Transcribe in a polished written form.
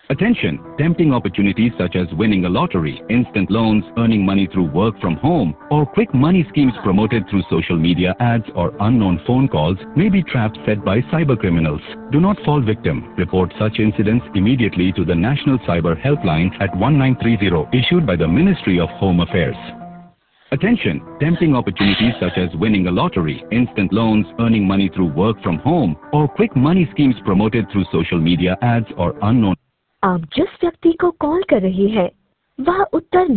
Attention! Tempting opportunities such as winning a lottery, instant loans, earning money through work from home, or quick money schemes promoted through social media ads or unknown phone calls may be traps set by cyber criminals. Do not fall victim. Report such incidents immediately to the National Cyber Helpline at 1930 issued by the Ministry of Home Affairs. Attention! Tempting opportunities such as winning a lottery, instant loans, earning money through work from home, or quick money schemes promoted through social media ads or unknown. आप जिस व्यक्ति को call कर रही है वह उत्तर